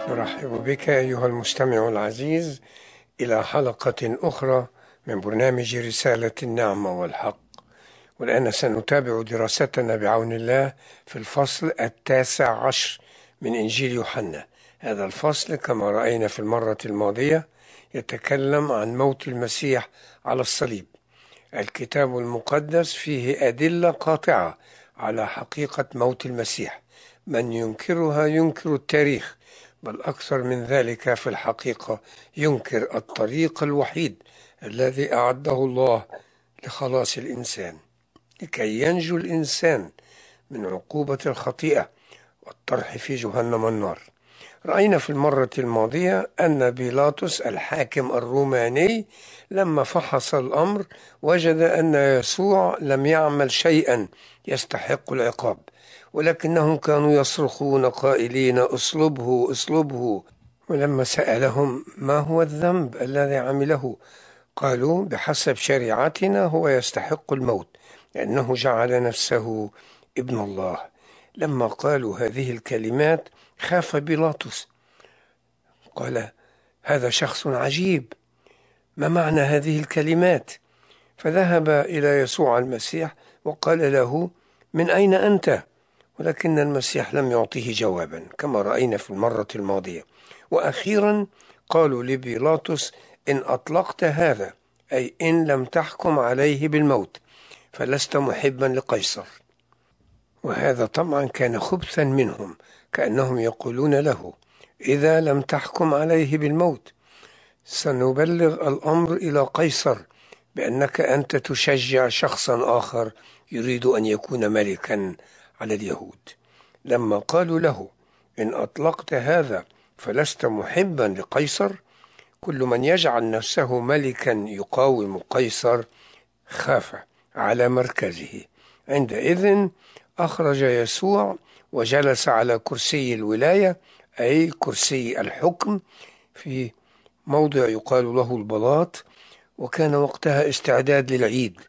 نرحب بك أيها المستمع العزيز إلى حلقة أخرى من برنامج رسالة النعمة والحق. والآن سنتابع دراستنا بعون الله في الفصل 19 من إنجيل يوحنا. هذا الفصل كما رأينا في المرة الماضية يتكلم عن موت المسيح على الصليب. الكتاب المقدس فيه أدلة قاطعة على حقيقة موت المسيح، من ينكرها ينكر التاريخ، بل أكثر من ذلك في الحقيقة ينكر الطريق الوحيد الذي أعده الله لخلاص الإنسان، لكي ينجو الإنسان من عقوبة الخطيئة والطرح في جهنم النار. رأينا في المرة الماضية أن بيلاطس الحاكم الروماني لما فحص الأمر وجد أن يسوع لم يعمل شيئا يستحق العقاب، ولكنهم كانوا يصرخون قائلين: اصلبه اصلبه. ولما سألهم ما هو الذنب الذي عمله، قالوا: بحسب شريعتنا هو يستحق الموت لأنه جعل نفسه ابن الله. لما قالوا هذه الكلمات خاف بيلاطس، قال: هذا شخص عجيب، ما معنى هذه الكلمات؟ فذهب إلى يسوع المسيح وقال له: من أين أنت؟ ولكن المسيح لم يعطيه جوابا كما رأينا في المرة الماضية. وأخيرا قالوا لبيلاطس: إن أطلقت هذا، أي إن لم تحكم عليه بالموت، فلست محبا لقيصر. وهذا طبعا كان خبثا منهم، كأنهم يقولون له: إذا لم تحكم عليه بالموت سنبلغ الأمر إلى قيصر بأنك أنت تشجع شخصا آخر يريد أن يكون ملكا على اليهود. لما قالوا له: إن أطلقت هذا فلست محبا لقيصر، كل من يجعل نفسه ملكا يقاوم قيصر خاف على مركزه. عندئذ أخرج يسوع وجلس على كرسي الولاية، أي كرسي الحكم، في موضع يقال له البلاط، وكان وقتها استعداد للعيد.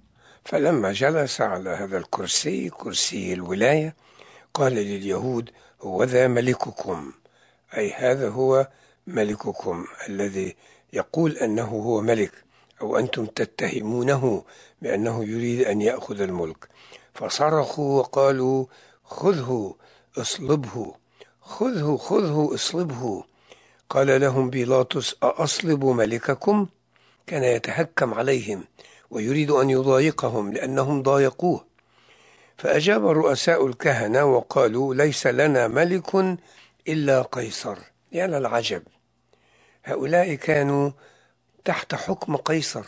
فلما جلس على هذا الكرسي، كرسي الولاية، قال لليهود: هو ذا ملككم، أي هذا هو ملككم الذي يقول أنه هو ملك، أو أنتم تتهمونه بأنه يريد أن يأخذ الملك. فصرخوا وقالوا: خذه اصلبه، خذه خذه اصلبه. قال لهم بيلاطس: أأصلب ملككم؟ كان يتهكم عليهم ويريد أن يضايقهم لأنهم ضايقوه. فأجاب رؤساء الكهنة وقالوا: ليس لنا ملك إلا قيصر. يا للعجب، هؤلاء كانوا تحت حكم قيصر،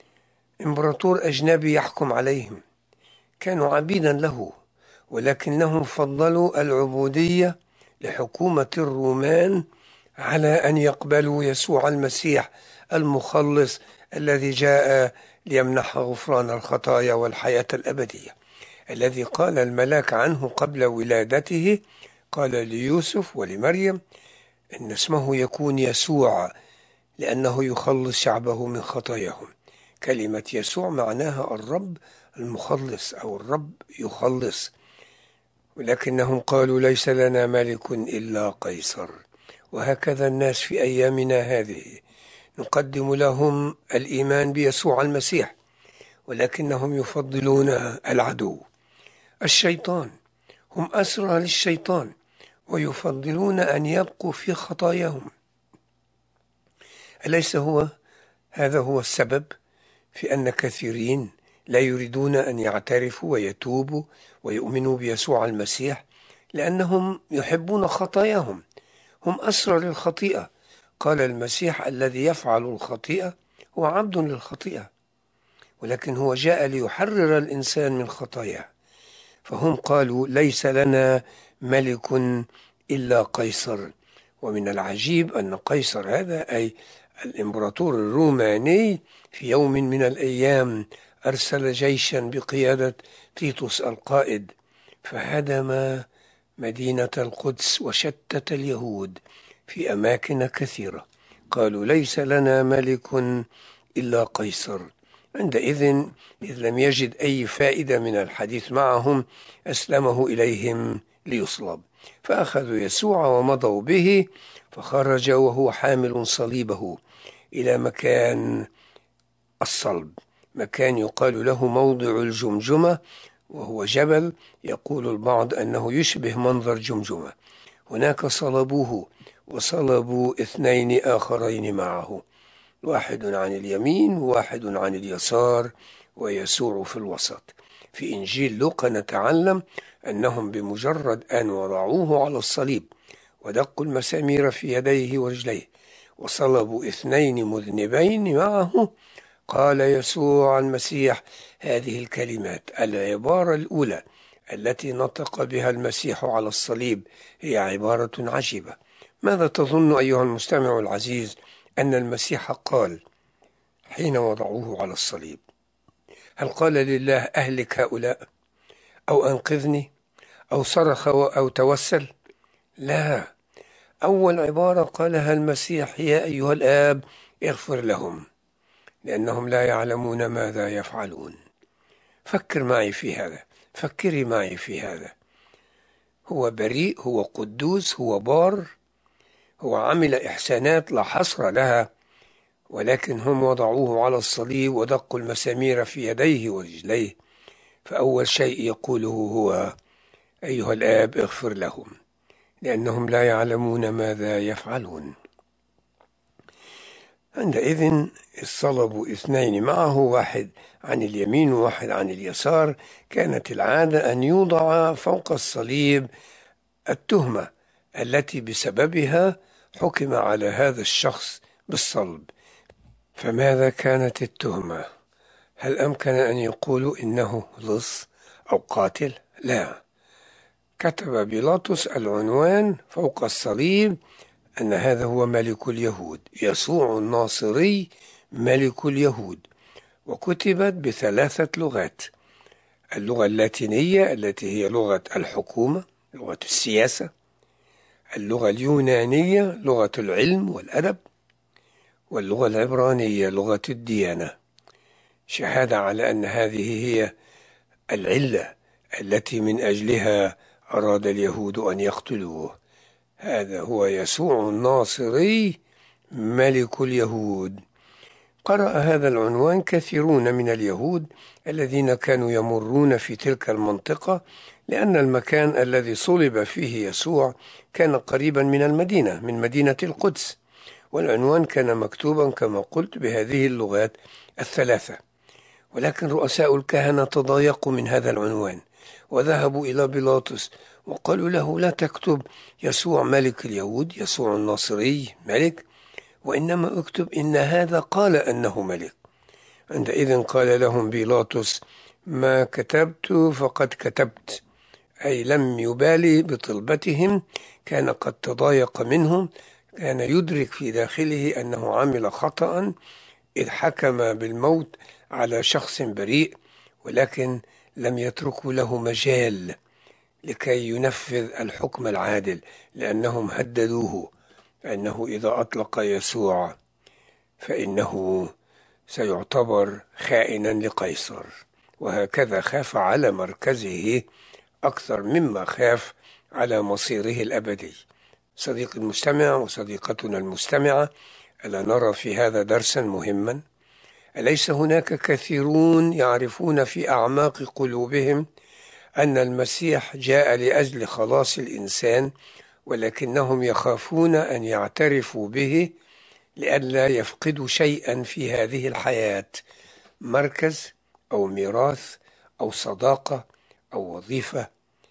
إمبراطور أجنبي يحكم عليهم، كانوا عبيدا له، ولكنهم فضلوا العبودية لحكومة الرومان على أن يقبلوا يسوع المسيح المخلص الذي جاء ليمنح غفران الخطايا والحياة الأبدية، الذي قال الملاك عنه قبل ولادته، قال ليوسف ولمريم إن اسمه يكون يسوع لأنه يخلص شعبه من خطاياهم. كلمة يسوع معناها الرب المخلص أو الرب يخلص، ولكنهم قالوا: ليس لنا ملك إلا قيصر. وهكذا الناس في أيامنا هذه، نقدم لهم الإيمان بيسوع المسيح، ولكنهم يفضلون العدو الشيطان، هم أسرى للشيطان ويفضلون أن يبقوا في خطاياهم. أليس هذا هو السبب في أن كثيرين لا يريدون أن يعترفوا ويتوبوا ويؤمنوا بيسوع المسيح؟ لأنهم يحبون خطاياهم، هم أسرى للخطيئة. قال المسيح: الذي يفعل الخطيئة هو عبد للخطيئة، ولكن هو جاء ليحرر الإنسان من خطاياه. فهم قالوا: ليس لنا ملك إلا قيصر. ومن العجيب أن قيصر هذا، أي الإمبراطور الروماني، في يوم من الأيام أرسل جيشا بقيادة تيتوس القائد، فهدم مدينة القدس وشتت اليهود في أماكن كثيرة. قالوا: ليس لنا ملك إلا قيصر. عندئذ إذ لم يجد أي فائدة من الحديث معهم، أسلمه إليهم ليصلب. فأخذوا يسوع ومضوا به، فخرج وهو حامل صليبه إلى مكان الصلب، مكان يقال له موضع الجمجمة، وهو جبل يقول البعض أنه يشبه منظر جمجمة. هناك صلبوه، وصلبوا 2 آخرين معه، واحد عن اليمين وواحد عن اليسار، ويسوع في الوسط. في إنجيل لوقا نتعلم أنهم بمجرد أن وضعوه على الصليب ودقوا المسامير في يديه ورجليه وصلبوا 2 مذنبين معه، قال يسوع المسيح هذه الكلمات. العبارة الأولى التي نطق بها المسيح على الصليب هي عبارة عجيبة. ماذا تظن أيها المستمع العزيز أن المسيح قال حين وضعوه على الصليب؟ هل قال لله أهلك هؤلاء، أو أنقذني، أو صرخ أو توسل؟ لا، أول عبارة قالها المسيح يا أيها الآب اغفر لهم لأنهم لا يعلمون ماذا يفعلون. فكر معي في هذا، فكري معي في هذا. هو بريء، هو قدوس، هو بار، هو عمل إحسانات لا حصر لها، ولكن هم وضعوه على الصليب ودقوا المسامير في يديه ورجليه، فأول شيء يقوله هو أيها الآب اغفر لهم لأنهم لا يعلمون ماذا يفعلون. عندئذ الصلب 2 معه، واحد عن اليمين وواحد عن اليسار. كانت العادة أن يوضع فوق الصليب التهمة التي بسببها حكم على هذا الشخص بالصلب. فماذا كانت التهمة؟ هل أمكن أن يقولوا إنه لص أو قاتل؟ لا، كتب بيلاطس العنوان فوق الصليب أن هذا هو ملك اليهود، يسوع الناصري ملك اليهود، وكتبت ب3 لغات: اللغة اللاتينية التي هي لغة الحكومة، لغة السياسة، اللغة اليونانية لغة العلم والأدب، واللغة العبرانية لغة الديانة، شهادة على أن هذه هي العلة التي من أجلها أراد اليهود أن يقتلوه. هذا هو يسوع الناصري ملك اليهود. قرأ هذا العنوان كثيرون من اليهود الذين كانوا يمرون في تلك المنطقة، لأن المكان الذي صلب فيه يسوع كان قريبا من المدينة، من مدينة القدس، والعنوان كان مكتوبا كما قلت بهذه اللغات ال3. ولكن رؤساء الكهنة تضايقوا من هذا العنوان وذهبوا إلى بيلاطس وقالوا له لا تكتب يسوع ملك اليهود، يسوع الناصري ملك، وإنما اكتب إن هذا قال أنه ملك. عندئذ قال لهم بيلاطس ما كتبت فقد كتبت، أي لم يبالي بطلبتهم، كان قد تضايق منهم، كان يدرك في داخله أنه عمل خطأ إذ حكم بالموت على شخص بريء، ولكن لم يتركوا له مجال لكي ينفذ الحكم العادل، لأنهم هددوه أنه إذا أطلق يسوع فإنه سيعتبر خائنا لقيصر، وهكذا خاف على مركزه أكثر مما خاف على مصيره الأبدي. صديقي المستمع وصديقتنا المستمعة، ألا نرى في هذا درسا مهما؟ أليس هناك كثيرون يعرفون في أعماق قلوبهم أن المسيح جاء لأجل خلاص الإنسان، ولكنهم يخافون أن يعترفوا به لئلا يفقدوا شيئا في هذه الحياة، مركز أو ميراث أو صداقة أو وظيفة،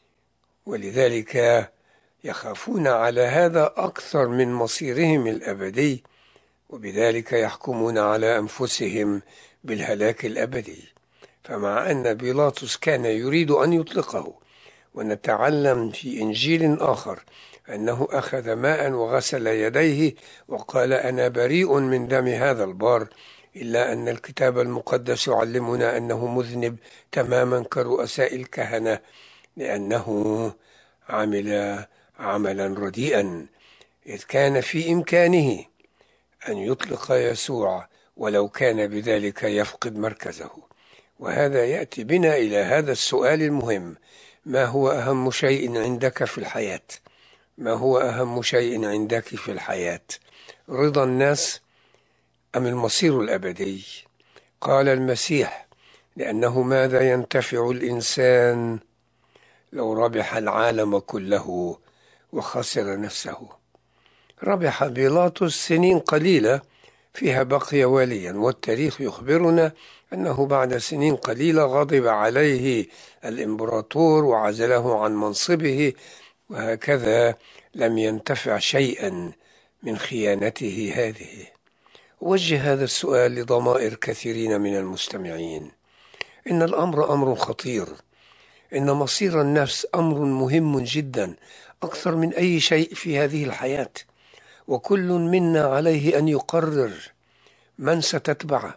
ولذلك يخافون على هذا أكثر من مصيرهم الأبدي، وبذلك يحكمون على أنفسهم بالهلاك الأبدي. فمع أن بيلاطس كان يريد أن يطلقه، ونتعلم في إنجيل آخر أنه أخذ ماء وغسل يديه وقال أنا بريء من دم هذا البار، إلا أن الكتاب المقدس يعلمنا أنه مذنب تماما كرؤساء الكهنة، لأنه عمل عملا رديئا، إذ كان في إمكانه أن يطلق يسوع ولو كان بذلك يفقد مركزه. وهذا يأتي بنا إلى هذا السؤال المهم: ما هو أهم شيء عندك في الحياة؟ ما هو أهم شيء عندك في الحياة؟ رضا الناس أم المصير الأبدي؟ قال المسيح: لأنه ماذا ينتفع الإنسان لو ربح العالم كله وخسر نفسه؟ ربح بيلاطس سنين قليلة فيها بقي واليا، والتاريخ يخبرنا أنه بعد سنين قليلة غضب عليه الإمبراطور وعزله عن منصبه، وهكذا لم ينتفع شيئا من خيانته هذه. وجه هذا السؤال لضمائر كثيرين من المستمعين. إن الأمر أمر خطير، إن مصير النفس أمر مهم جدا أكثر من أي شيء في هذه الحياة، وكل منا عليه أن يقرر من ستتبعه،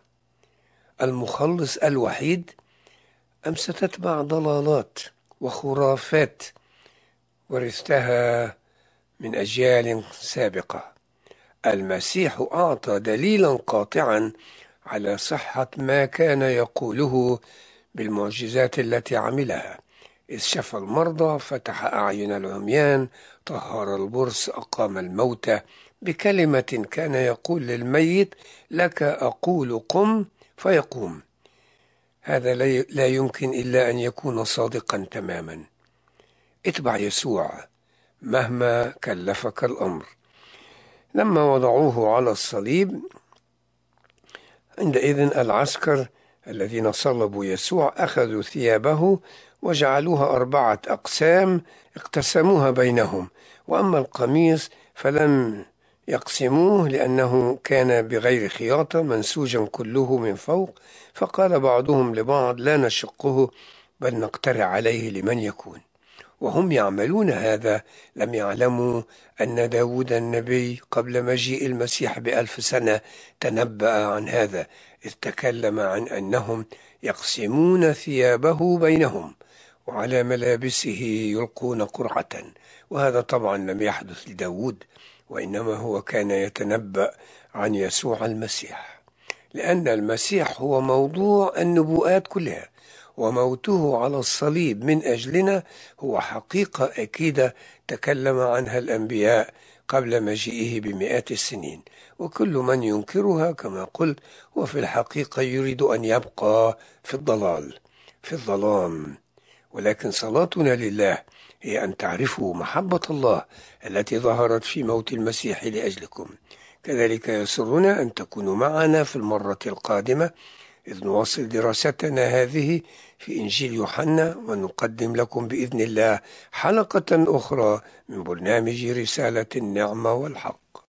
المخلص الوحيد أم ستتبع ضلالات وخرافات ورثتها من أجيال سابقة. المسيح أعطى دليلا قاطعا على صحة ما كان يقوله بالمعجزات التي عملها، إذ شفى المرضى، فتح أعين العميان، طهر البرص، أقام الموتى، بكلمة كان يقول للميت: لك أقول قم فيقوم. هذا لا يمكن إلا أن يكون صادقا تماما. اتبع يسوع مهما كلفك الأمر. لما وضعوه على الصليب، عندئذ العسكر الذين صلبوا يسوع أخذوا ثيابه وجعلوها 4 أقسام اقتسموها بينهم، وأما القميص فلم يقسموه لأنه كان بغير خياطة منسوجا كله من فوق، فقال بعضهم لبعض: لا نشقه بل نقترع عليه لمن يكون. وهم يعملون هذا لم يعلموا أن داود النبي قبل مجيء المسيح ب1000 سنة تنبأ عن هذا، إذ تكلم عن أنهم يقسمون ثيابه بينهم وعلى ملابسه يلقون قرعة. وهذا طبعا لم يحدث لداود، وإنما هو كان يتنبأ عن يسوع المسيح، لأن المسيح هو موضوع النبوءات كلها، وموته على الصليب من أجلنا هو حقيقة أكيدة تكلم عنها الأنبياء قبل مجيئه ب100 السنين. وكل من ينكرها كما قلت هو في الحقيقة يريد أن يبقى في الضلال، في الظلام. ولكن صلاتنا لله هي أن تعرفوا محبة الله التي ظهرت في موت المسيح لأجلكم. كذلك يسرنا أن تكونوا معنا في المرة القادمة، إذ نواصل دراستنا هذه في إنجيل يوحنا، ونقدم لكم بإذن الله حلقة أخرى من برنامج رسالة النعمة والحق.